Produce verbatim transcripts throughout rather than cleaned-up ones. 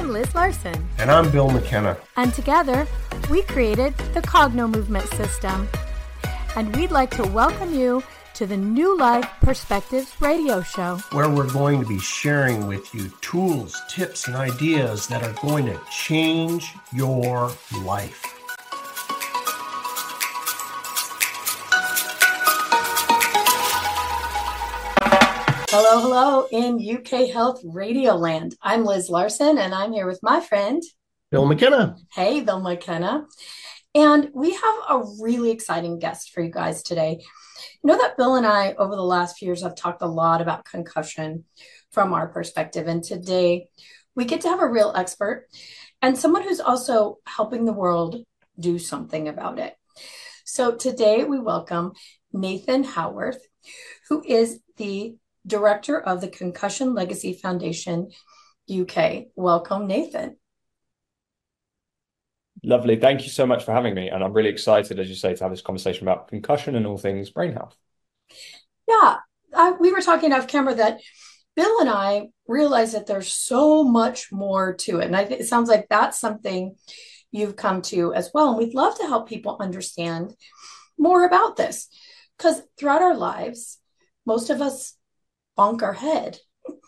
I'm Liz Larson. And I'm Bill McKenna. And together, we created the Cogno Movement System. And we'd like to welcome you to the New Life Perspectives radio show, where we're going to be sharing with you tools, tips, and ideas that are going to change your life. Hello, hello in U K Health Radio Land. I'm Liz Larson, and I'm here with my friend, Bill McKenna. Hey, Bill McKenna. And we have a really exciting guest for you guys today. You know that Bill and I, over the last few years, have talked a lot about concussion from our perspective. And today, we get to have a real expert and someone who's also helping the world do something about it. So today, we welcome Nathan Howarth, who is the Director of the Concussion Legacy Foundation U K. Welcome, Nathan. Lovely. Thank you so much for having me. And I'm really excited, as you say, to have this conversation about concussion and all things brain health. Yeah, I, we were talking off camera that Bill and I realized that there's so much more to it. And I think it sounds like that's something you've come to as well. And we'd love to help people understand more about this, because throughout our lives, most of us bonk our head,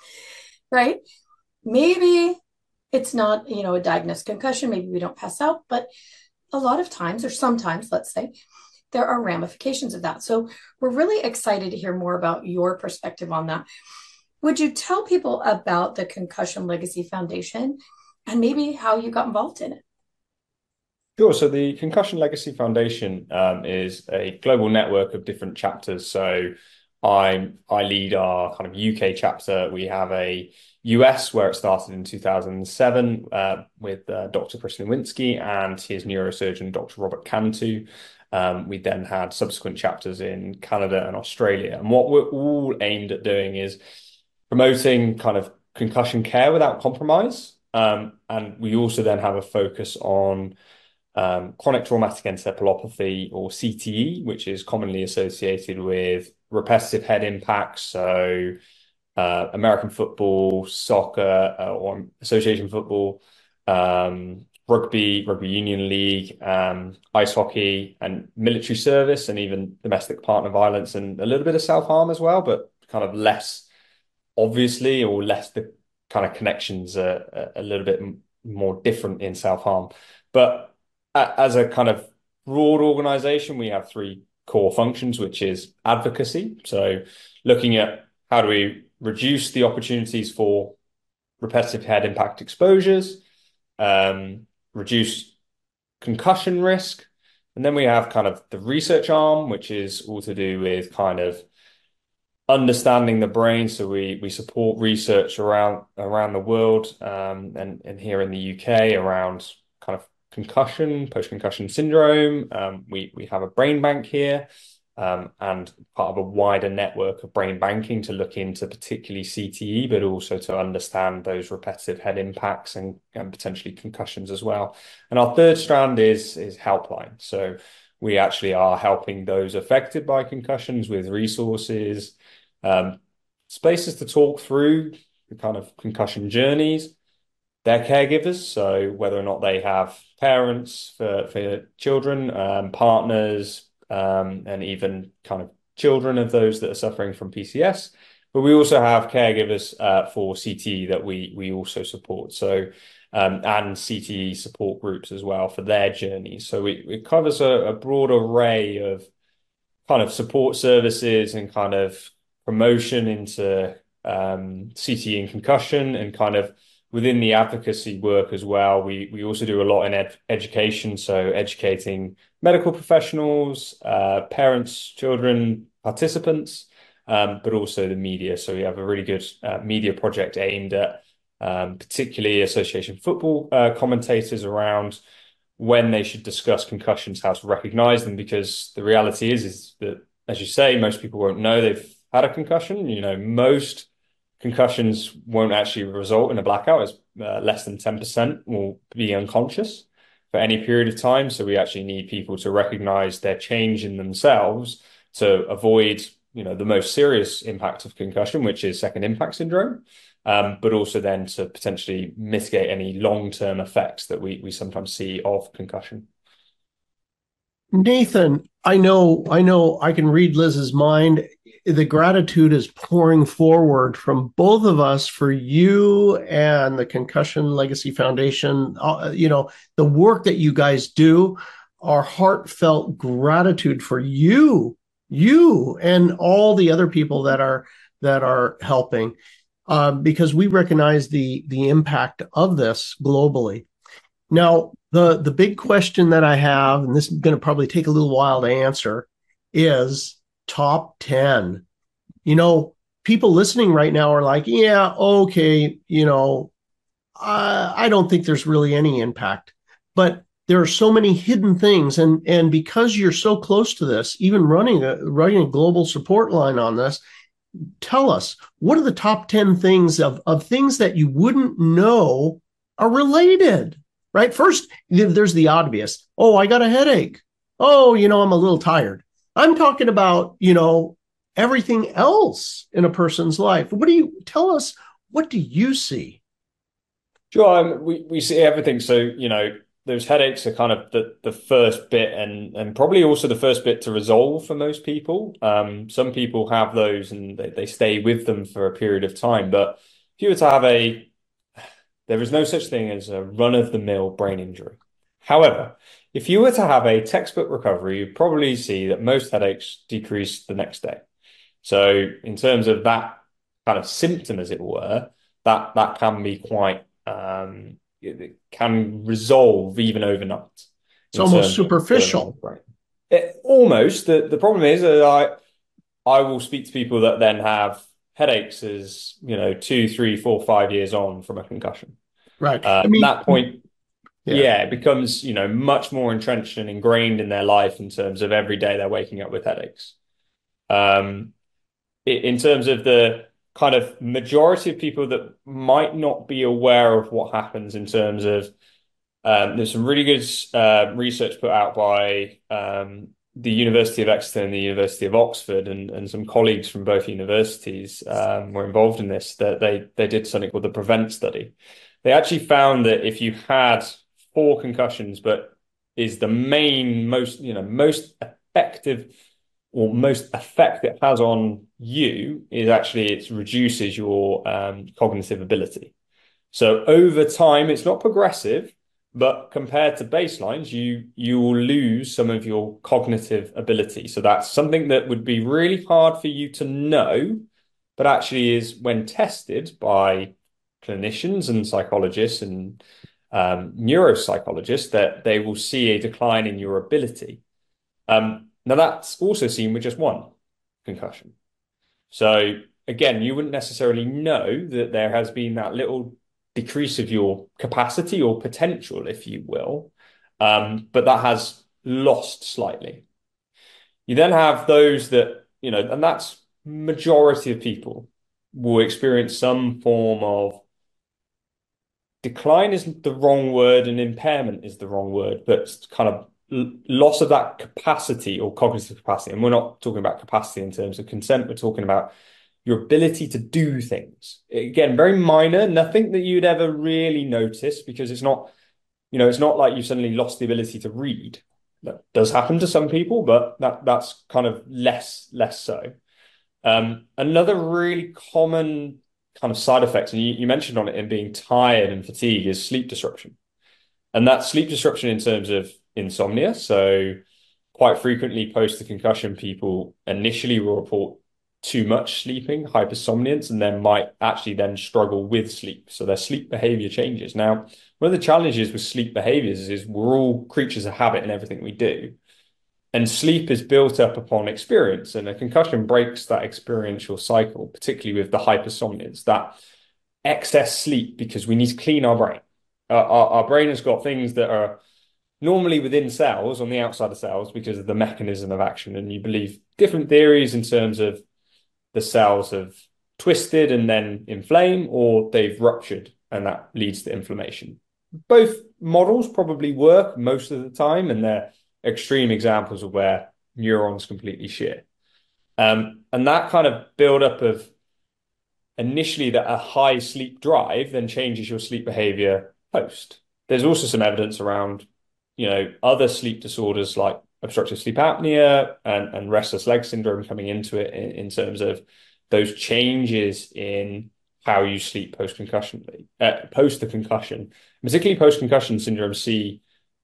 right? Maybe it's not, you know, a diagnosed concussion. Maybe we don't pass out, but a lot of times, or sometimes, let's say, there are ramifications of that. So we're really excited to hear more about your perspective on that. Would you tell people about the Concussion Legacy Foundation and maybe how you got involved in it? Sure. So the Concussion Legacy Foundation um, is a global network of different chapters. So I I lead our kind of U K chapter. We have a U S where it started in two thousand seven uh, with uh, Doctor Chris Nowinski and his neurosurgeon, Doctor Robert Cantu. Um, we then had subsequent chapters in Canada and Australia. And what we're all aimed at doing is promoting kind of concussion care without compromise. Um, and we also then have a focus on um, chronic traumatic encephalopathy, or C T E, which is commonly associated with repetitive head impacts. So uh, American football, soccer, uh, or association football, um, rugby, rugby union league, um, ice hockey, and military service, and even domestic partner violence, and a little bit of self-harm as well, but kind of less obviously, or less the kind of connections are a little bit more different in self-harm. But as a kind of broad organization, we have three core functions, which is advocacy. So looking at how do we reduce the opportunities for repetitive head impact exposures, um, reduce concussion risk. And then we have kind of the research arm, which is all to do with kind of understanding the brain. So we we support research around around the world, um, and, and here in the U K around kind of concussion, post-concussion syndrome. Um, we, we have a brain bank here, um, and part of a wider network of brain banking to look into particularly C T E, but also to understand those repetitive head impacts and, and potentially concussions as well. And our third strand is, is helpline. So we actually are helping those affected by concussions with resources, um, spaces to talk through the kind of concussion journeys, their caregivers, so whether or not they have parents for, for children, um, partners, um, and even kind of children of those that are suffering from P C S. But we also have caregivers uh, for C T E that we we also support. So um, and C T E support groups as well for their journeys. So we, it covers a, a broad array of kind of support services and kind of promotion into um, C T E and concussion, and kind of within the advocacy work as well. We we also do a lot in ed education, so educating medical professionals, uh, parents, children, participants, um, but also the media. So we have a really good uh, media project aimed at um, particularly association football uh, commentators around when they should discuss concussions, how to recognize them, because the reality is, is that, as you say, most people won't know they've had a concussion. You know, most concussions won't actually result in a blackout, as uh, less than ten percent will be unconscious for any period of time. So we actually need people to recognize their change in themselves to avoid you know, the most serious impact of concussion, which is second impact syndrome, um, but also then to potentially mitigate any long-term effects that we we sometimes see of concussion. Nathan, I know, I know I can read Liz's mind. The gratitude is pouring forward from both of us for you and the Concussion Legacy Foundation. Uh, you know, the work that you guys do, our heartfelt gratitude for you, you and all the other people that are that are helping, um, because we recognize the the impact of this globally. Now, the the big question that I have, and this is going to probably take a little while to answer, is top ten. You know, people listening right now are like, yeah, okay, you know, I, I don't think there's really any impact. But there are so many hidden things. And, and because you're so close to this, even running a, running a global support line on this, tell us, what are the top ten things of, of things that you wouldn't know are related? Right? First, there's the obvious. Oh, I got a headache. Oh, you know, I'm a little tired. I'm talking about, you know, everything else in a person's life. What do you tell us? What do you see? Sure, um, we we see everything. So, you know, those headaches are kind of the the first bit, and and probably also the first bit to resolve for most people. Um, some people have those and they, they stay with them for a period of time. But if you were to have a there is no such thing as a run-of-the-mill brain injury. However, if you were to have a textbook recovery, you'd probably see that most headaches decrease the next day. So in terms of that kind of symptom, as it were, that that can be quite um, it can resolve even overnight. It's almost superficial. Right. It, almost. The, the problem is that I I will speak to people that then have headaches as, you know, two, three, four, five years on from a concussion. Right. Uh, I mean, at that point, yeah. yeah, it becomes, you know, much more entrenched and ingrained in their life in terms of every day they're waking up with headaches. Um, in terms of the kind of majority of people that might not be aware of what happens in terms of, um, there's some really good uh, research put out by um, the University of Exeter and the University of Oxford, and, and some colleagues from both universities um, were involved in this, that they, they did something called the PREVENT study. They actually found that if you had four concussions, but is the main, most, you know, most effective or most effect it has on you is actually it reduces your um, cognitive ability. So over time, it's not progressive, but compared to baselines, you you will lose some of your cognitive ability. So that's something that would be really hard for you to know, but actually is, when tested by clinicians and psychologists and um, neuropsychologists, that they will see a decline in your ability. Um, now, that's also seen with just one concussion. So again, you wouldn't necessarily know that there has been that little decrease of your capacity or potential, if you will, um, but that has lost slightly. You then have those that, you know, and that's majority of people will experience some form of decline isn't the wrong word and impairment is the wrong word, but kind of loss of that capacity or cognitive capacity. And we're not talking about capacity in terms of consent. We're talking about your ability to do things. Again, very minor, nothing that you'd ever really notice, because it's not, you know, it's not like you suddenly lost the ability to read. That does happen to some people, but that that's kind of less, less so. Um, another really common kind of side effects, and you, you mentioned on it in being tired and fatigue, is sleep disruption. And that's sleep disruption in terms of insomnia. So quite frequently post the concussion, people initially will report too much sleeping, hypersomniance, and then might actually then struggle with sleep. So their sleep behavior changes. Now, one of the challenges with sleep behaviors is we're all creatures of habit in everything we do. And sleep is built up upon experience, and a concussion breaks that experiential cycle, particularly with the hypersomnians, that excess sleep, because we need to clean our brain. Uh, our, our brain has got things that are normally within cells, on the outside of cells, because of the mechanism of action. And you believe different theories in terms of the cells have twisted and then inflame, or they've ruptured, and that leads to inflammation. Both models probably work most of the time, and they're extreme examples of where neurons completely shear. Um, and that kind of build up of initially that a high sleep drive then changes your sleep behavior post. There's also some evidence around, you know, other sleep disorders like obstructive sleep apnea and, and restless leg syndrome coming into it in, in terms of those changes in how you sleep post concussion, uh, post the concussion, particularly post concussion syndrome. See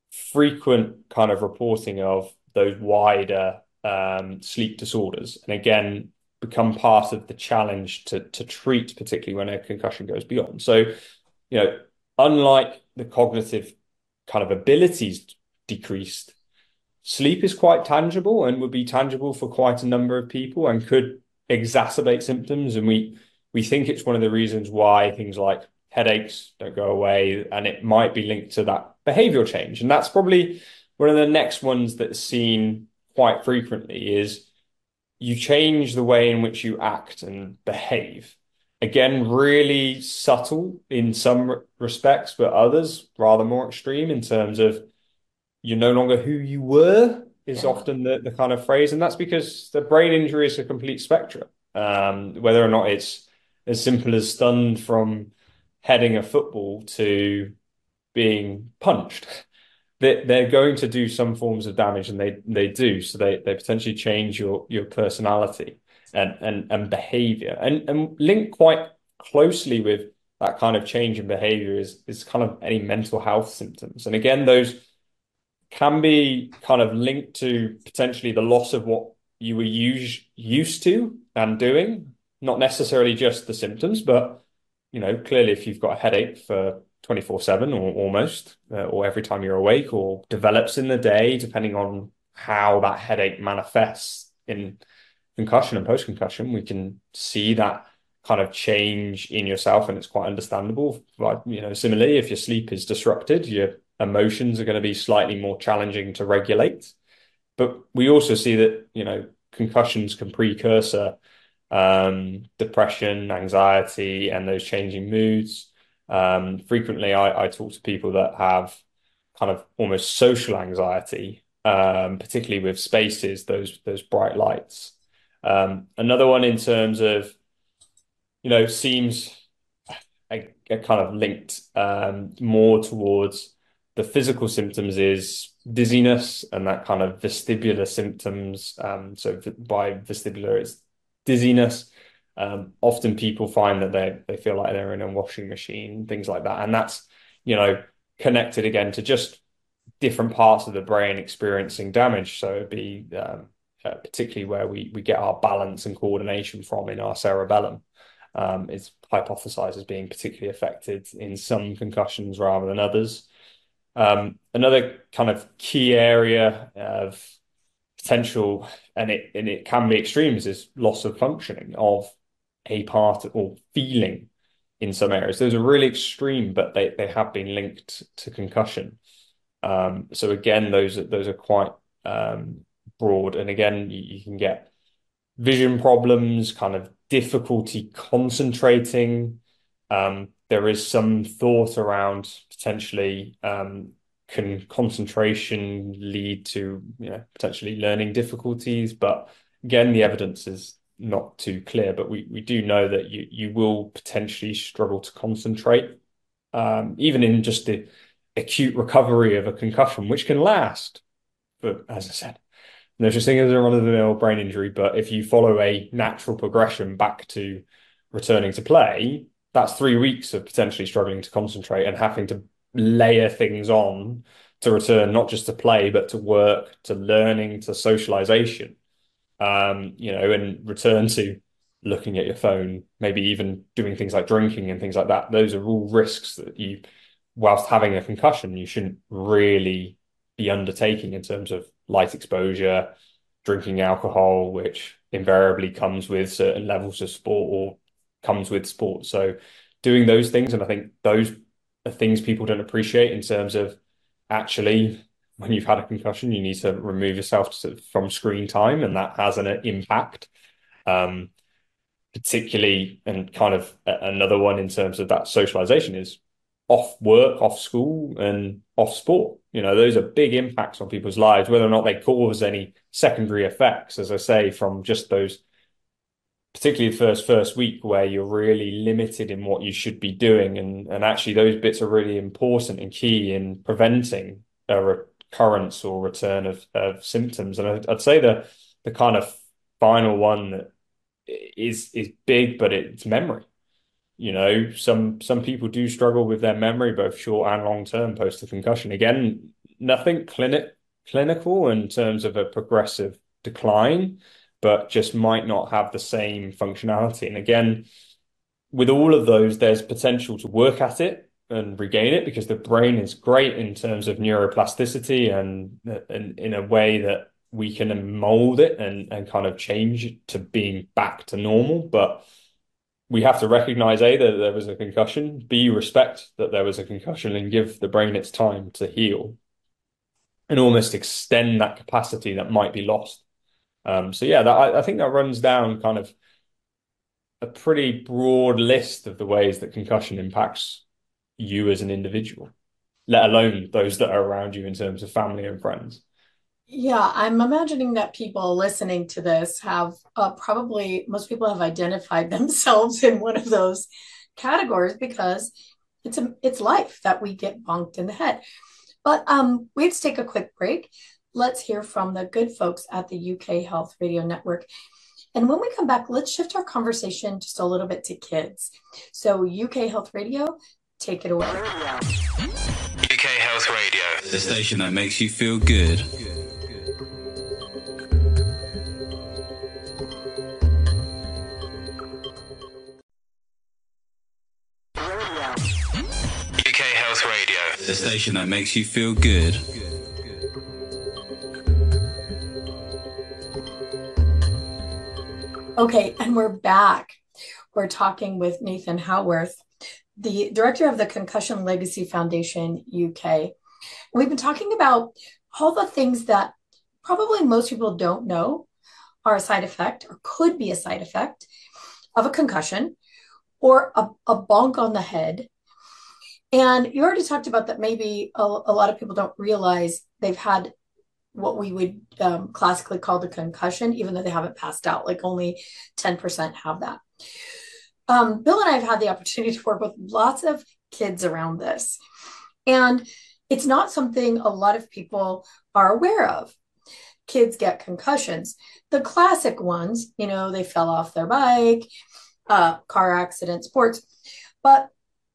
frequent kind of reporting of those wider um, sleep disorders, and again become part of the challenge to to treat, particularly when a concussion goes beyond. So, you know, unlike the cognitive kind of abilities decreased, sleep is quite tangible and would be tangible for quite a number of people and could exacerbate symptoms. And we we think it's one of the reasons why things like headaches don't go away, and it might be linked to that behavioral change. And that's probably one of the next ones that's seen quite frequently is you change the way in which you act and behave. Again, really subtle in some respects, but others rather more extreme in terms of you're no longer who you were is Yeah. often the, the kind of phrase. And that's because the brain injury is a complete spectrum. Um, whether or not it's as simple as stunned from heading a football to being punched, they, they're going to do some forms of damage, and they they do. So they they potentially change your your personality and and and behavior, and and link quite closely with that kind of change in behavior is is kind of any mental health symptoms. And again, those can be kind of linked to potentially the loss of what you were used used to and doing, not necessarily just the symptoms, but you know, clearly if you've got a headache for twenty-four seven or almost, uh, or every time you're awake, or develops in the day, depending on how that headache manifests in concussion and post-concussion, we can see that kind of change in yourself, and it's quite understandable. But, you know, similarly, if your sleep is disrupted, your emotions are going to be slightly more challenging to regulate. But we also see that, you know, concussions can precursor um, depression, anxiety, and those changing moods. Um, frequently, I, I talk to people that have kind of almost social anxiety, um, particularly with spaces, those those bright lights. Um, another one in terms of, you know, seems a, a kind of linked um, more towards the physical symptoms is dizziness and that kind of vestibular symptoms. Um, so by vestibular, it's dizziness. Um, often people find that they they feel like they're in a washing machine, things like that, and that's, you know, connected again to just different parts of the brain experiencing damage. So it'd be um, uh, particularly where we we get our balance and coordination from in our cerebellum. Um, is hypothesized as being particularly affected in some concussions rather than others. Um, another kind of key area of potential, and it and it can be extremes, is loss of functioning of a part or feeling in some areas. Those are really extreme, but they they have been linked to concussion. Um, so again, those are those are quite um, broad, and again, you, you can get vision problems, kind of difficulty concentrating. Um, there is some thought around potentially um, can concentration lead to, you know, potentially learning difficulties, but again, the evidence is not too clear. But we we do know that you you will potentially struggle to concentrate, um, even in just the acute recovery of a concussion, which can last. But as I said, no such thing as a run-of-the-mill brain injury, but if you follow a natural progression back to returning to play, that's three weeks of potentially struggling to concentrate and having to layer things on to return not just to play, but to work, to learning, to socialization. Um, you know, and return to looking at your phone, maybe even doing things like drinking and things like that. Those are all risks that you, whilst having a concussion, you shouldn't really be undertaking in terms of light exposure, drinking alcohol, which invariably comes with certain levels of sport or comes with sport. So doing those things, and I think those are things people don't appreciate in terms of actually when you've had a concussion, you need to remove yourself to, from screen time, and that has an impact. Um, particularly, and kind of another one in terms of that socialization is off work, off school, and off sport. You know, those are big impacts on people's lives, whether or not they cause any secondary effects, as I say, from just those, particularly the first first week where you're really limited in what you should be doing. And, and actually those bits are really important and key in preventing a recurrence or return of, of symptoms. And I'd, I'd say the the kind of final one that is is big, but it's memory. You know, some some people do struggle with their memory, both short and long term post a concussion. Again, nothing clinic clinical in terms of a progressive decline, but just might not have the same functionality. And again, with all of those, there's potential to work at it and regain it, because the brain is great in terms of neuroplasticity and, and in a way that we can mold it and, and kind of change it to being back to normal. But we have to recognize, A, that there was a concussion, B, respect that there was a concussion and give the brain its time to heal and almost extend that capacity that might be lost. Um, so yeah, that, I, I think that runs down kind of a pretty broad list of the ways that concussion impacts you as an individual, let alone those that are around you in terms of family and friends. Yeah, I'm imagining that people listening to this have uh, probably, most people have identified themselves in one of those categories, because it's a, it's life that we get bonked in the head. But um, we have to take a quick break. Let's hear from the good folks at the U K Health Radio Network. And when we come back, let's shift our conversation just a little bit to kids. So U K Health Radio, take it away. U K Health Radio, the station that makes you feel good. U K Health Radio, the station that makes you feel good. Okay, and we're back. We're talking with Nathan Howarth, the director of the Concussion Legacy Foundation U K. We've been talking about all the things that probably most people don't know are a side effect or could be a side effect of a concussion or a, a bonk on the head. And you already talked about that maybe a, a lot of people don't realize they've had what we would um, classically call the concussion, even though they haven't passed out. Like only ten percent have that. Um, Bill and I have had the opportunity to work with lots of kids around this. And it's not something a lot of people are aware of. Kids get concussions. The classic ones, you know, they fell off their bike, uh, car accident, sports. But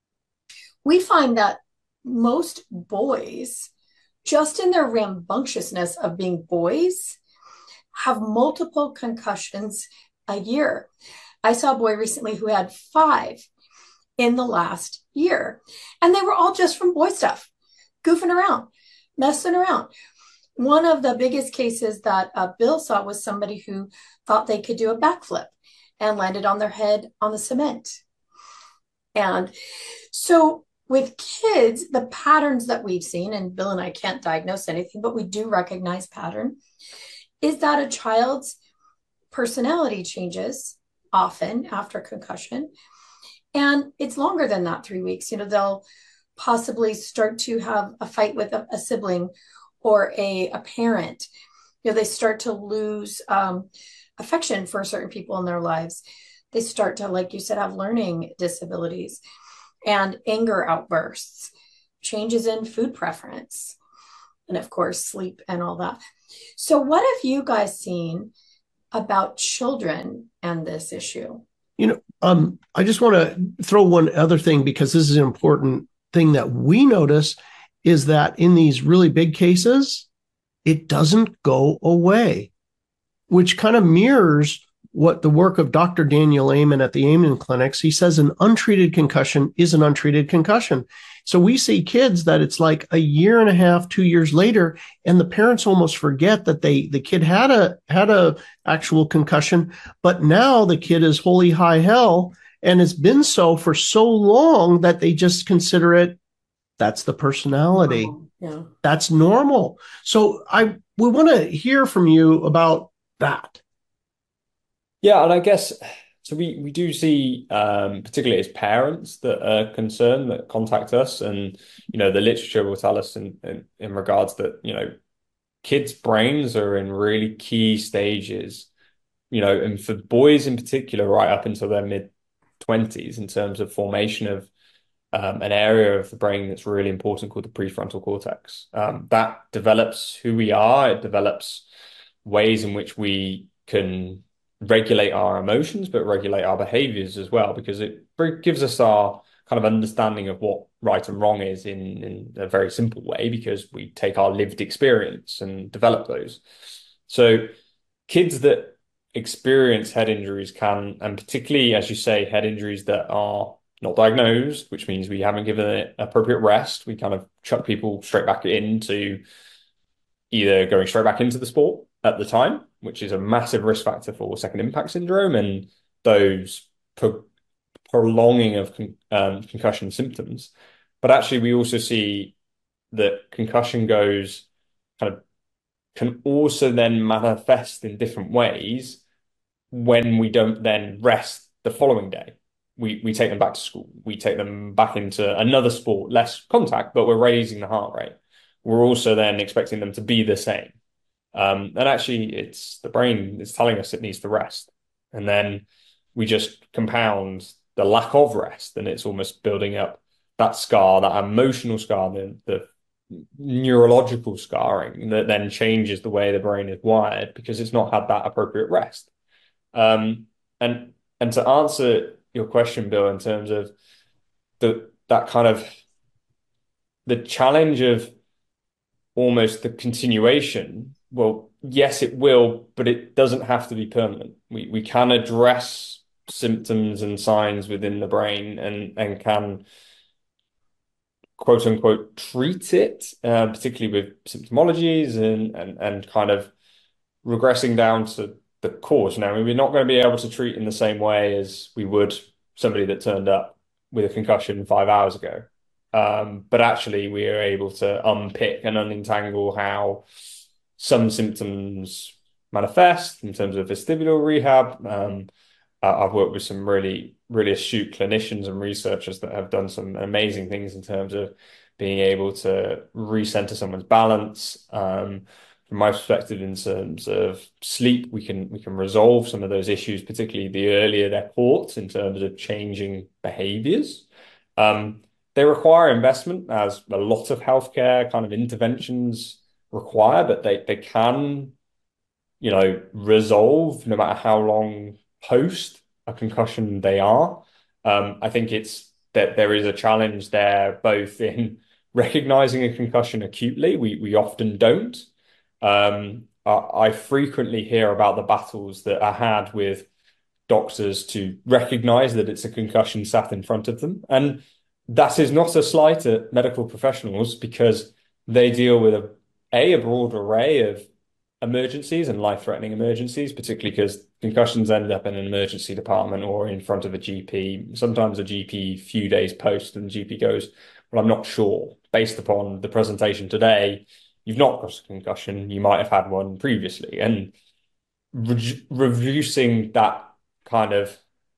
we find that most boys, just in their rambunctiousness of being boys, have multiple concussions a year. I saw a boy recently who had five in the last year, and they were all just from boy stuff, goofing around, messing around. One of the biggest cases that uh, Bill saw was somebody who thought they could do a backflip and landed on their head on the cement. And so with kids, the patterns that we've seen, and Bill and I can't diagnose anything, but we do recognize pattern, is that a child's personality changes often after concussion. And it's longer than that, three weeks. You know, they'll possibly start to have a fight with a, a sibling or a, a parent. You know, they start to lose um, affection for certain people in their lives. They start to, like you said, have learning disabilities and anger outbursts, changes in food preference, and of course, sleep and all that. So what have you guys seen about children and this issue? You know, um, I just want to throw one other thing, because this is an important thing that we notice, is that in these really big cases, it doesn't go away, which kind of mirrors what the work of Doctor Daniel Amen at the Amen clinics. He says an untreated concussion is an untreated concussion. So we see kids that it's like a year and a half, two years later, and the parents almost forget that they the kid had a had a actual concussion, but now the kid is holy high hell, and it's been so for so long that they just consider it, that's the personality. Oh, yeah. That's normal. So I we want to hear from you about that. Yeah, and I guess So we we do see, um, particularly as parents that are concerned that contact us, and you know the literature will tell us in, in in regards that you know kids' brains are in really key stages, you know, and for boys in particular, right up until their mid twenties in terms of formation of um, an area of the brain that's really important called the prefrontal cortex. Um, that develops who we are. It develops ways in which we can regulate our emotions, but regulate our behaviors as well, because it gives us our kind of understanding of what right and wrong is in, in a very simple way, because we take our lived experience and develop those. So kids that experience head injuries can, and particularly, as you say, head injuries that are not diagnosed, which means we haven't given it appropriate rest. We kind of chuck people straight back into either going straight back into the sport at the time, which is a massive risk factor for second impact syndrome and those pro prolonging of con um, concussion symptoms. But actually, we also see that concussion goes kind of can also then manifest in different ways when we don't then rest the following day. We we take them back to school. We take them back into another sport, less contact, but we're raising the heart rate. We're also then expecting them to be the same. Um, and actually, it's the brain is telling us it needs to rest. And then we just compound the lack of rest, and it's almost building up that scar, that emotional scar, the, the neurological scarring that then changes the way the brain is wired because it's not had that appropriate rest. Um, and and to answer your question, Bill, in terms of the that kind of the challenge of almost the continuation, well, yes, it will, but it doesn't have to be permanent. We we can address symptoms and signs within the brain and and can quote unquote treat it, uh, particularly with symptomologies and and and kind of regressing down to the cause. Now, we're not going to be able to treat in the same way as we would somebody that turned up with a concussion five hours ago. Um, but actually, we are able to unpick and unentangle how some symptoms manifest in terms of vestibular rehab. Um, I've worked with some really, really astute clinicians and researchers that have done some amazing things in terms of being able to recenter someone's balance. Um, from my perspective, in terms of sleep, we can we can resolve some of those issues, particularly the earlier they're caught in terms of changing behaviors. Um, they require investment, as a lot of healthcare kind of interventions require, but they they can, you know, resolve no matter how long post a concussion they are. Um, I think it's that there is a challenge there, both in recognizing a concussion acutely. We we often don't. Um, I, I frequently hear about the battles that are had with doctors to recognize that it's a concussion sat in front of them. And that is not a slight at medical professionals, because they deal with a, a, a broad array of emergencies and life-threatening emergencies, particularly because concussions end up in an emergency department or in front of a G P. Sometimes a G P few days post, and the G P goes, well, I'm not sure. Based upon the presentation today, you've not got a concussion. You might have had one previously. And re reducing that kind of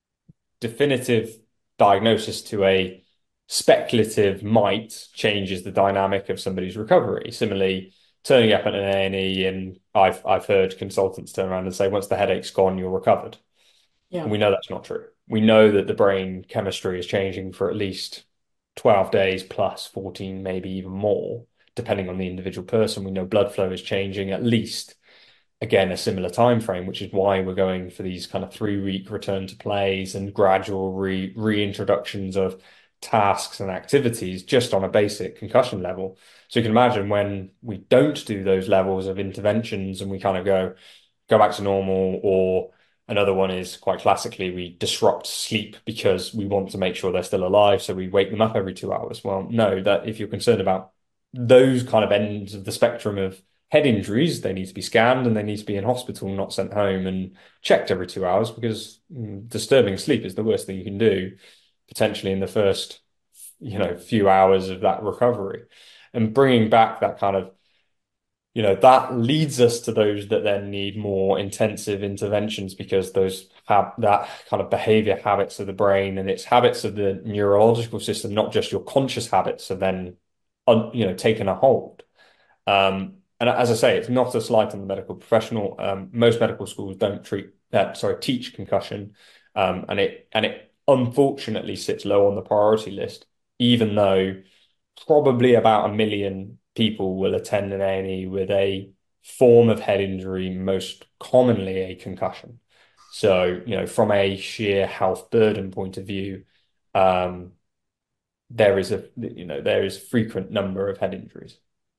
definitive diagnosis to a speculative might changes the dynamic of somebody's recovery. Similarly, turning up at an A and E, and I've I've heard consultants turn around and say, once the headache's gone, you're recovered. Yeah. And we know that's not true. We know that the brain chemistry is changing for at least twelve days plus fourteen, maybe even more, depending on the individual person. We know blood flow is changing at least, again, a similar time frame, which is why we're going for these kind of three-week return to plays and gradual re reintroductions of tasks and activities just on a basic concussion level. So you can imagine when we don't do those levels of interventions and we kind of go go back to normal, or another one is quite classically, we disrupt sleep because we want to make sure they're still alive, so we wake them up every two hours. Well, no, that if you're concerned about those kind of ends of the spectrum of head injuries, they need to be scanned and they need to be in hospital, not sent home and checked every two hours, because mm, disturbing sleep is the worst thing you can do, potentially in the first, you know, few hours of that recovery. And bringing back that kind of you know, that leads us to those that then need more intensive interventions because those have that kind of behavior habits of the brain and its habits of the neurological system, not just your conscious habits, are then, un, you know, taken a hold. Um, and as I say, it's not a slight on the medical professional. Um, most medical schools don't treat that, sorry, teach concussion, um, and it and it unfortunately sits low on the priority list, even though probably about a million people will attend an A and E with a form of head injury, most commonly a concussion. So, you know, from a sheer health burden point of view, um, there is a you know there is frequent number of head injuries.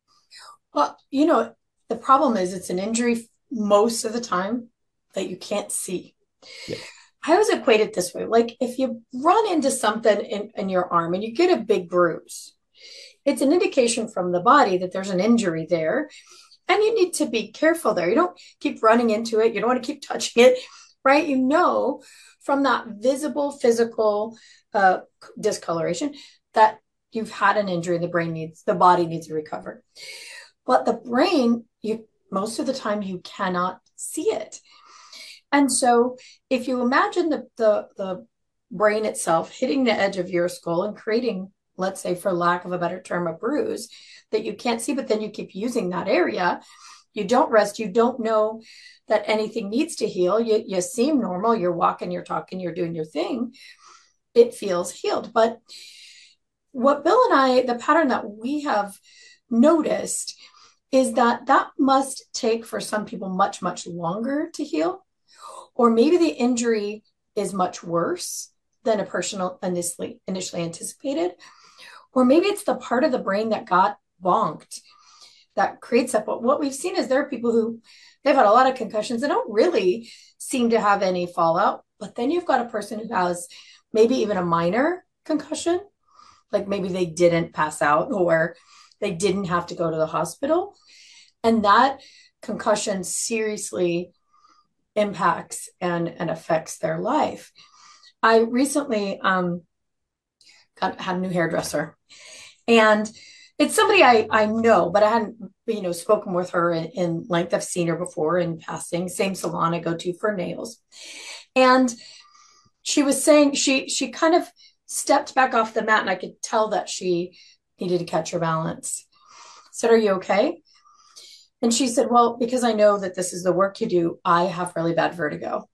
Well, you know, the problem is it's an injury most of the time that you can't see. Yeah. I always equate it this way. Like if you run into something in, in your arm and you get a big bruise, it's an indication from the body that there's an injury there. And you need to be careful there. You don't keep running into it. You don't want to keep touching it, right? You know, from that visible physical uh, discoloration that you've had an injury. The brain needs, the body needs to recover. But the brain, you most of the time you cannot see it. And so if you imagine the, the, the brain itself hitting the edge of your skull and creating, let's say, for lack of a better term, a bruise that you can't see, but then you keep using that area, you don't rest, you don't know that anything needs to heal. You, you seem normal, you're walking, you're talking, you're doing your thing. It feels healed. But what Bill and I, the pattern that we have noticed is that that must take for some people much, much longer to heal. Or maybe the injury is much worse than a person initially, initially anticipated. Or maybe it's the part of the brain that got bonked that creates that. But what we've seen is there are people who they've had a lot of concussions and don't really seem to have any fallout. But then you've got a person who has maybe even a minor concussion, like maybe they didn't pass out or they didn't have to go to the hospital. And that concussion seriously impacts and, and affects their life. I recently um, got had a new hairdresser, and it's somebody I, I know, but I hadn't, you know, spoken with her in, in length. I've seen her before in passing, same salon I go to for nails. And she was saying she she kind of stepped back off the mat, and I could tell that she needed to catch her balance. I said, "Are you okay?" And she said, "Well, because I know that this is the work you do, I have really bad vertigo."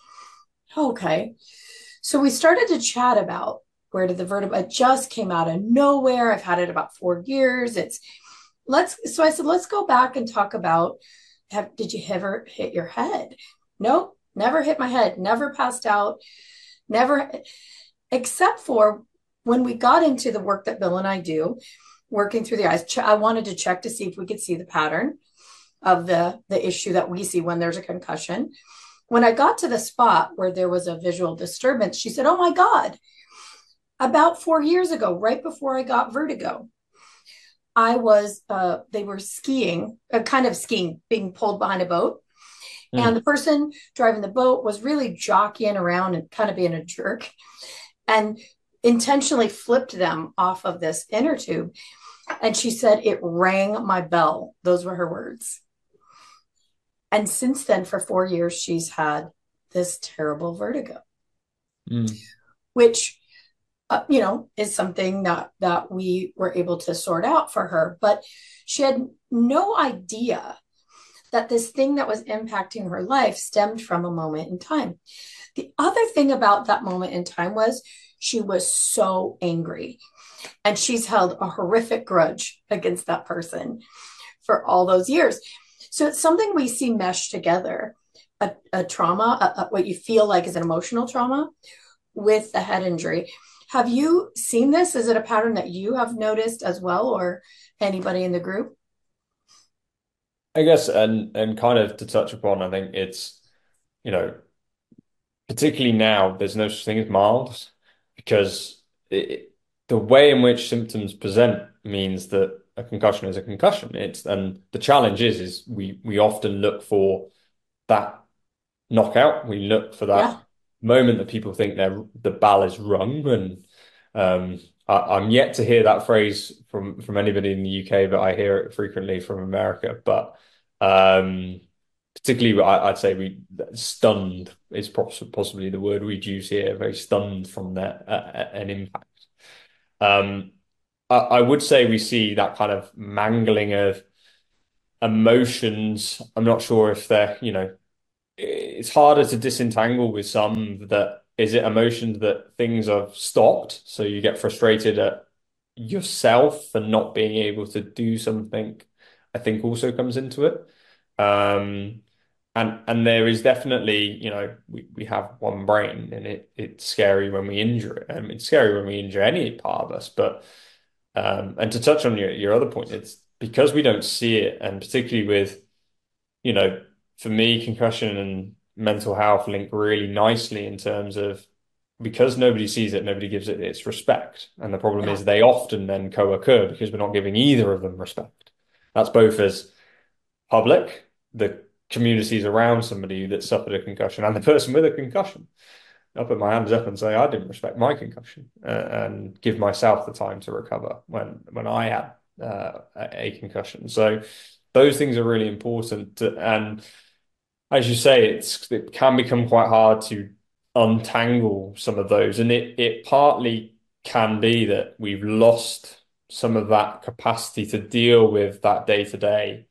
Okay. So we started to chat about where did the vertigo, it just came out of nowhere. I've had it about four years. It's let's, so I said, let's go back and talk about, have, did you ever hit your head? Nope. Never hit my head, never passed out, never, except for when we got into the work that Bill and I do, working through the eyes. I wanted to check to see if we could see the pattern of the, the issue that we see when there's a concussion. When I got to the spot where there was a visual disturbance, she said, "Oh my God, about four years ago, right before I got vertigo, I was, uh, they were skiing, uh, kind of skiing, being pulled behind a boat. Mm. And the person driving the boat was really jockeying around and kind of being a jerk and intentionally flipped them off of this inner tube. And she said, it rang my bell." Those were her words. And since then, for four years, she's had this terrible vertigo, mm. which, uh, you know, is something that, that we were able to sort out for her. But she had no idea that this thing that was impacting her life stemmed from a moment in time. The other thing about that moment in time was she was so angry. And she's held a horrific grudge against that person for all those years. So it's something we see meshed together, a, a trauma, a, a, what you feel like is an emotional trauma with the head injury. Have you seen this? Is it a pattern that you have noticed as well, or anybody in the group? I guess, and and kind of to touch upon, I think it's, you know, particularly now, there's no such thing as mild because it, the way in which symptoms present means that a concussion is a concussion. It's and the challenge is is we we often look for that knockout. We look for that yeah. moment that people think they're the bell is rung, and um, I, I'm yet to hear that phrase from from anybody in the U K, but I hear it frequently from America. But um, particularly, I, I'd say we stunned is poss- possibly the word we'd use here. Very stunned from that uh, an impact. Um, I, I would say we see that kind of mangling of emotions. I'm not sure if they're, you know, it's harder to disentangle with some that is it emotions that things have stopped, so you get frustrated at yourself for not being able to do something, I think also comes into it. Um, and and there is definitely, you know, we, we have one brain and it it's scary when we injure it. I mean, it's scary when we injure any part of us, but um, and to touch on your, your other point, it's because we don't see it, and particularly with, you know, for me, concussion and mental health link really nicely in terms of because nobody sees it, nobody gives it its respect. And the problem Yeah. is they often then co-occur because we're not giving either of them respect. That's both as public, the communities around somebody that suffered a concussion, and the person with a concussion. I'll put my hands up and say I didn't respect my concussion uh, and give myself the time to recover when when I had uh, a concussion. So those things are really important. To, and as you say, it's it can become quite hard to untangle some of those. And it it partly can be that we've lost some of that capacity to deal with that day to day,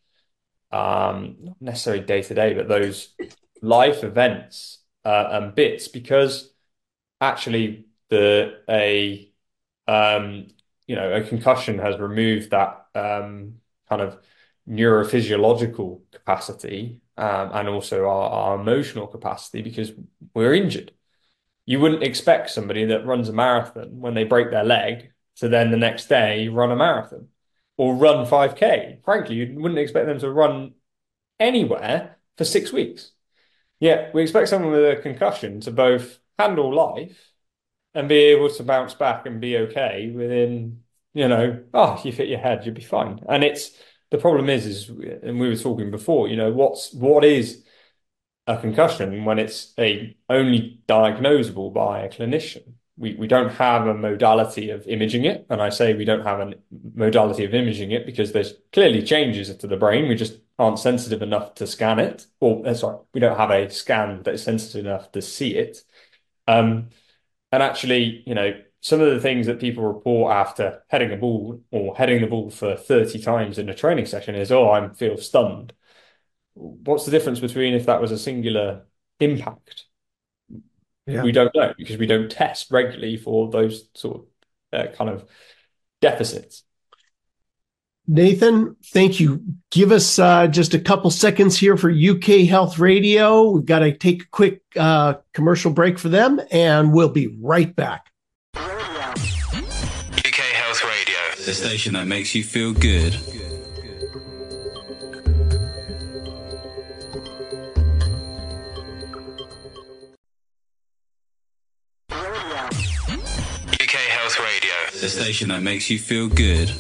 um, not necessarily day to day, but those life events uh, and bits because actually the a um you know a concussion has removed that um kind of neurophysiological capacity um, and also our, our emotional capacity because we're injured. You wouldn't expect somebody that runs a marathon when they break their leg to then the next day run a marathon or run five K. Frankly, you wouldn't expect them to run anywhere for six weeks. Yeah, we expect someone with a concussion to both handle life and be able to bounce back and be okay within, you know, oh, you've hit your head, you'll be fine. And it's the problem is, is, and we were talking before, you know, what's what is a concussion when it's a only diagnosable by a clinician? We we don't have a modality of imaging it, and I say we don't have a modality of imaging it because there's clearly changes to the brain. We just aren't sensitive enough to scan it, or uh, sorry, we don't have a scan that is sensitive enough to see it. Um, and actually, you know, some of the things that people report after heading a ball or heading the ball for thirty times in a training session is, oh, I feel stunned. What's the difference between if that was a singular impact? Yeah. We don't know because we don't test regularly for those sort of uh, kind of deficits. Nathan, thank you. Give us uh, just a couple seconds here for U K Health Radio. We've got to take a quick uh, commercial break for them, and we'll be right back. U K Health Radio, the station that makes you feel good. U K Health Radio, the station that makes you feel good.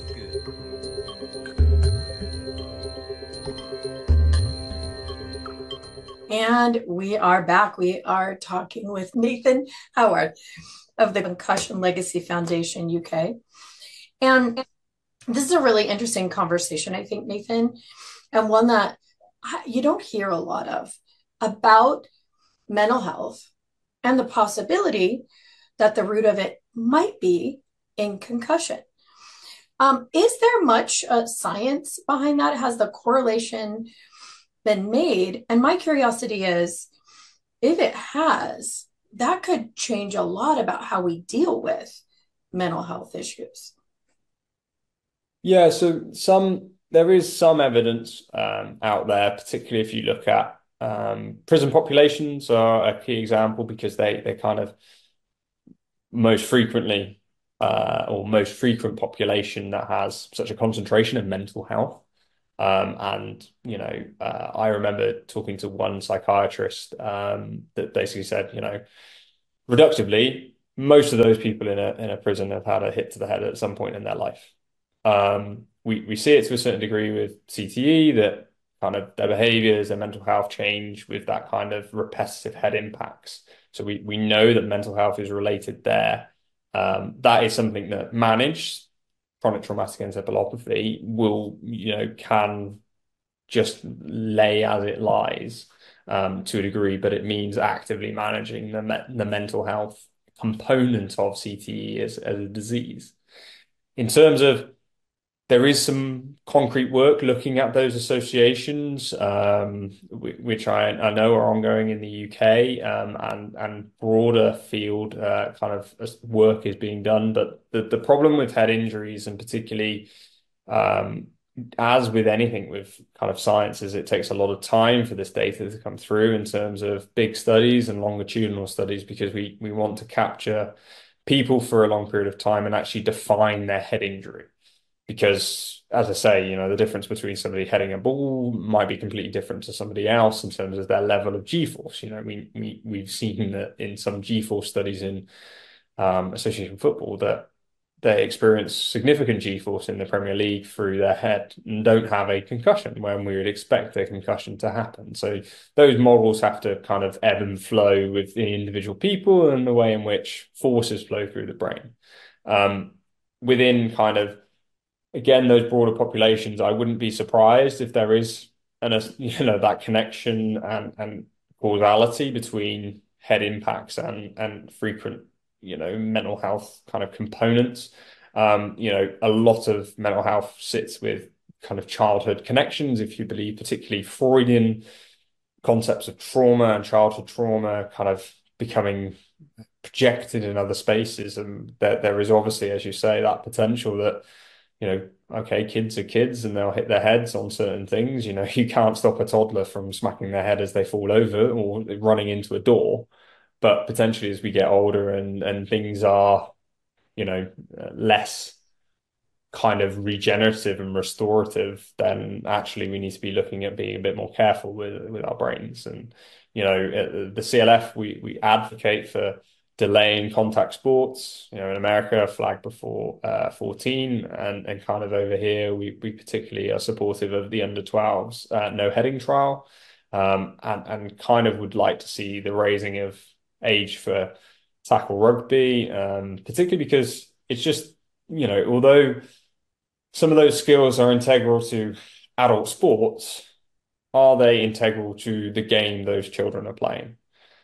And we are back. We are talking with Nathan Howard of the Concussion Legacy Foundation U K. And this is a really interesting conversation, I think, Nathan, and one that you don't hear a lot of about mental health and the possibility that the root of it might be in concussion. Um, is there much uh, science behind that? Has the correlation been made? And my curiosity is, if it has, that could change a lot about how we deal with mental health issues. Yeah, so some there is some evidence um, out there, particularly if you look at um, prison populations are a key example because they they kind of most frequently uh, or most frequent population that has such a concentration of mental health. Um, and, you know, uh, I remember talking to one psychiatrist um, that basically said, you know, reductively, most of those people in a in a prison have had a hit to the head at some point in their life. Um, we we see it to a certain degree with C T E that kind of their behaviors, their mental health change with that kind of repetitive head impacts. So we we know that mental health is related there. Um, that is something that managed chronic traumatic encephalopathy will, you know, can just lay as it lies um, to a degree, but it means actively managing the me the mental health component of C T E as, as a disease. In terms of there is some concrete work looking at those associations, um, which I, I know are ongoing in the U K, um, and and broader field uh, kind of work is being done. But the the problem with head injuries, and particularly um, as with anything with kind of science, is it takes a lot of time for this data to come through in terms of big studies and longitudinal studies, because we we want to capture people for a long period of time and actually define their head injury. Because, as I say, you know, the difference between somebody heading a ball might be completely different to somebody else in terms of their level of G-force. You know, we, we, we've seen that in some G-force studies in um, association football that they experience significant G-force in the Premier League through their head and don't have a concussion when we would expect a concussion to happen. So those models have to kind of ebb and flow with the individual people and the way in which forces flow through the brain. Um, within kind of Again, those broader populations, I wouldn't be surprised if there is an, you know, that connection and, and causality between head impacts and, and frequent, you know, mental health kind of components. Um, you know, a lot of mental health sits with kind of childhood connections, if you believe, particularly Freudian concepts of trauma and childhood trauma kind of becoming projected in other spaces. And there, there is obviously, as you say, that potential that, you know, okay, kids are kids and they'll hit their heads on certain things. You know, you can't stop a toddler from smacking their head as they fall over or running into a door. But potentially as we get older and, and things are, you know, less kind of regenerative and restorative, then actually we need to be looking at being a bit more careful with, with our brains. And, you know, the C L F, we, we advocate for delaying contact sports. You know, in America, flagged before uh, fourteen, and and kind of over here, we we particularly are supportive of the under twelves uh, no heading trial, um, and and kind of would like to see the raising of age for tackle rugby, um, particularly because it's just, you know, although some of those skills are integral to adult sports, are they integral to the game those children are playing?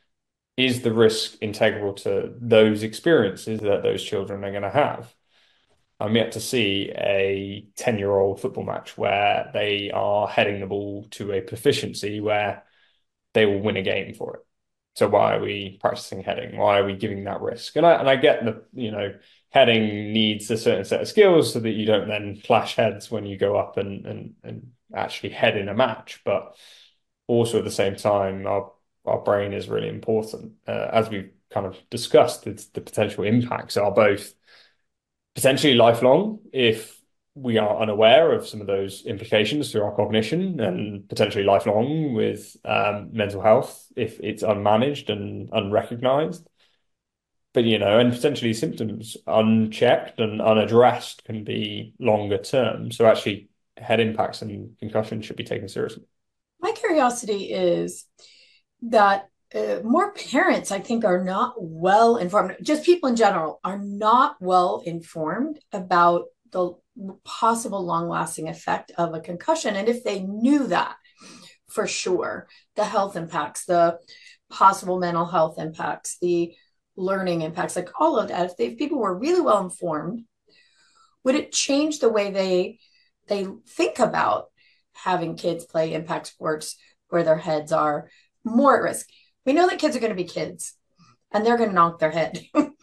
Is the risk integral to those experiences that those children are going to have? I'm yet to see a ten-year-old football match where they are heading the ball to a proficiency where they will win a game for it. So why are we practicing heading? Why are we giving that risk? And I and I get the, you know, heading needs a certain set of skills so that you don't then clash heads when you go up and and, and actually head in a match. But also at the same time, our our brain is really important. Uh, as we've kind of discussed, it's, the potential impacts are both potentially lifelong if we are unaware of some of those implications through our cognition, and potentially lifelong with um, mental health if it's unmanaged and unrecognized. But, you know, and potentially symptoms unchecked and unaddressed can be longer term. So actually, head impacts and concussion should be taken seriously. My curiosity is that uh, more parents, I think, are not well informed. Just people in general are not well informed about the possible long-lasting effect of a concussion. And if they knew that for sure, the health impacts, the possible mental health impacts, the learning impacts, like all of that, if, they, if people were really well informed, would it change the way they they think about having kids play impact sports where their heads are more at risk? We know that kids are going to be kids and they're going to knock their head.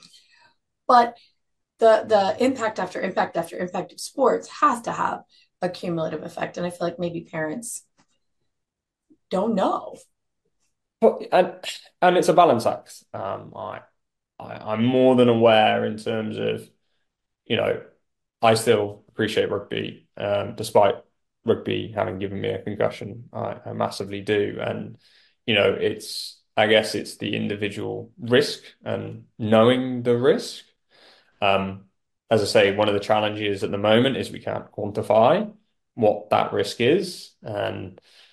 But the the impact after impact after impact of sports has to have a cumulative effect. And I feel like maybe parents don't know. Well, and and it's a balance act. Um, I, I I'm more than aware in terms of, you know, I still appreciate rugby, um, despite rugby having given me a concussion. I, I massively do, and you know, it's I guess it's the individual risk and knowing the risk. Um, as I say, one of the challenges at the moment is we can't quantify what that risk is, and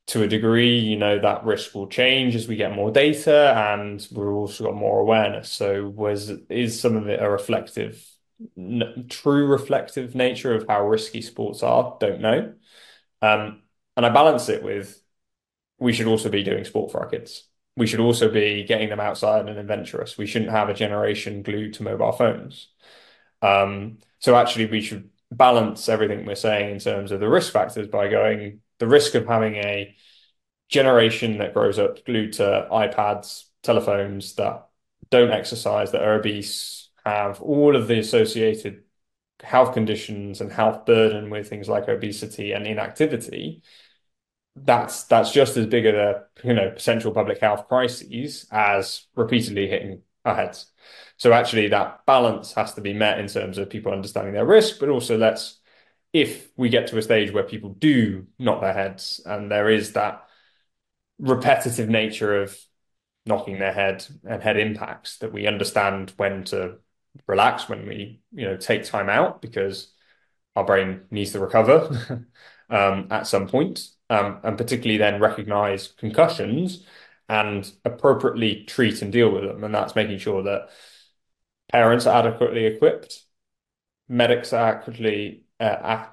to a degree, you know, that risk will change as we get more data and we've also got more awareness. So was is some of it a reflective, n true reflective nature of how risky sports are? Don't know. Um, and I balance it with we should also be doing sport for our kids. We should also be getting them outside and adventurous. We shouldn't have a generation glued to mobile phones. Um, so actually, we should balance everything we're saying in terms of the risk factors by going the risk of having a generation that grows up glued to iPads, telephones, that don't exercise, that are obese, have all of the associated health conditions and health burden with things like obesity and inactivity. That's that's just as big of a, you know, potential public health crises as repeatedly hitting our heads. So actually that balance has to be met in terms of people understanding their risk, but also let's, if we get to a stage where people do knock their heads and there is that repetitive nature of knocking their head and head impacts, that we understand when to relax, when we, you know, take time out because our brain needs to recover um, at some point, um, and particularly then recognize concussions and appropriately treat and deal with them. And that's making sure that parents are adequately equipped, medics are adequately uh,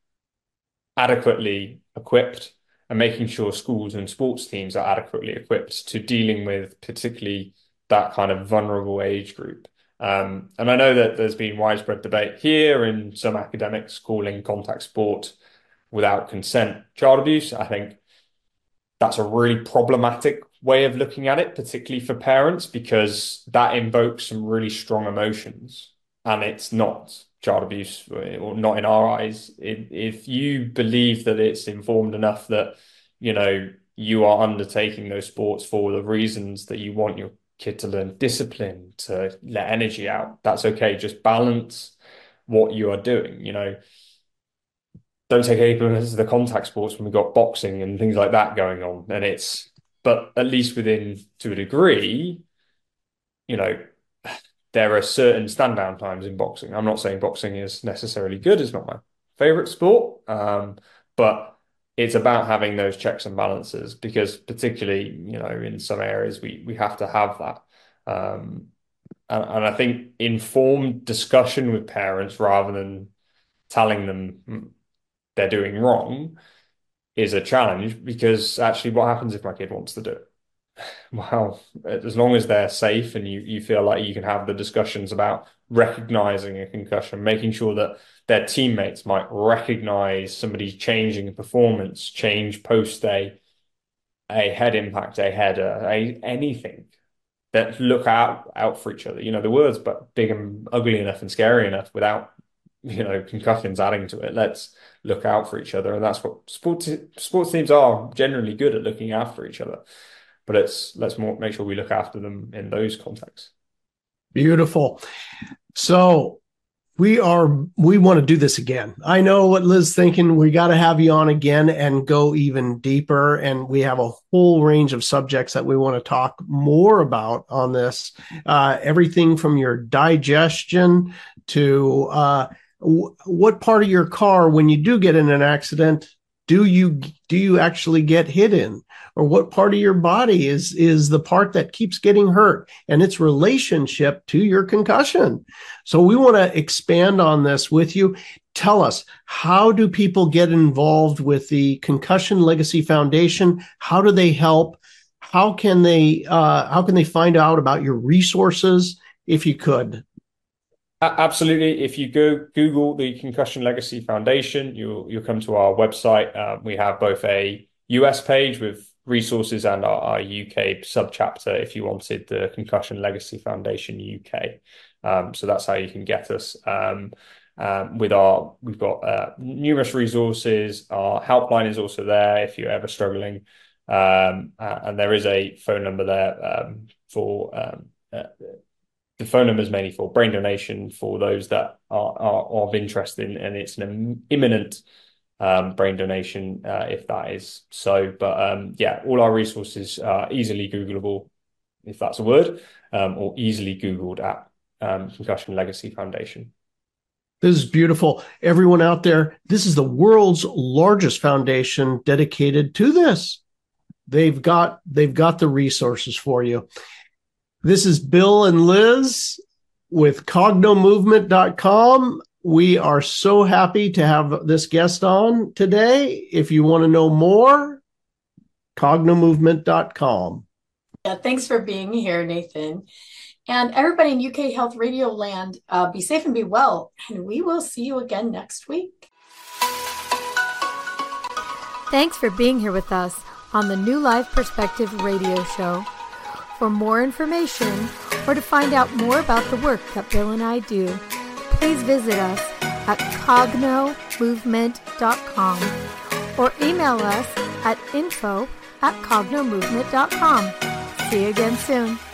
adequately equipped, and making sure schools and sports teams are adequately equipped to dealing with particularly that kind of vulnerable age group. Um, and I know that there's been widespread debate here and some academics calling contact sport without consent child abuse. I think that's a really problematic way of looking at it, particularly for parents, because that invokes some really strong emotions and it's not child abuse, or not in our eyes. If you believe that it's informed enough that, you know, you are undertaking those sports for the reasons that you want your kid to learn discipline, to let energy out, that's okay. Just balance what you are doing. You know, don't take Abrams to the contact sports when we've got boxing and things like that going on. And it's, but at least within, to a degree, you know, there are certain stand down times in boxing. I'm not saying boxing is necessarily good. It's not my favorite sport. Um, but it's about having those checks and balances, because particularly, you know, in some areas we, we have to have that. Um, and, and I think informed discussion with parents rather than telling them they're doing wrong is a challenge, because actually what happens if my kid wants to do it? Well, as long as they're safe and you, you feel like you can have the discussions about recognizing a concussion, making sure that their teammates might recognize somebody changing performance, change post a, a head impact, a header, a, anything, that look out out for each other. You know, the word's but big and ugly enough and scary enough without, you know, concussions adding to it. Let's look out for each other. And that's what sports sports teams are generally good at, looking after each other. But it's let's more make sure we look after them in those contexts. Beautiful. So we are we want to do this again. I know what Liz is thinking. We got to have you on again and go even deeper. And we have a whole range of subjects that we want to talk more about on this. Uh, everything from your digestion to uh, w- what part of your car, when you do get in an accident, do you do you actually get hit in? Or what part of your body is is the part that keeps getting hurt, and its relationship to your concussion? So we want to expand on this with you. Tell us, how do people get involved with the Concussion Legacy Foundation? How do they help? How can they uh, how can they find out about your resources, if you could? Absolutely. If you go Google the Concussion Legacy Foundation, you'll you'll come to our website. Uh, we have both a U S page with resources and our, our U K subchapter if you wanted the Concussion Legacy Foundation U K. Um, so that's how you can get us. Um, um, with our, we've got uh, numerous resources. Our helpline is also there if you're ever struggling. Um, uh, and there is a phone number there um, for um, uh, the phone number is mainly for brain donation for those that are, are of interest in, and it's an imminent um, brain donation uh, if that is so. But um, yeah, all our resources are easily Googleable, if that's a word, um, or easily Googled at um, Concussion Legacy Foundation. This is beautiful. Everyone out there, this is the world's largest foundation dedicated to this. They've got, they've got the resources for you. This is Bill and Liz with cogno movement dot com. We are so happy to have this guest on today. If you want to know more, cogno movement dot com. Yeah, thanks for being here, Nathan. And everybody in U K Health Radio land, uh, be safe and be well. And we will see you again next week. Thanks for being here with us on the New Life Perspective radio show. For more information or to find out more about the work that Bill and I do, please visit us at cogno movement dot com or email us at info at cogno movement dot com. See you again soon.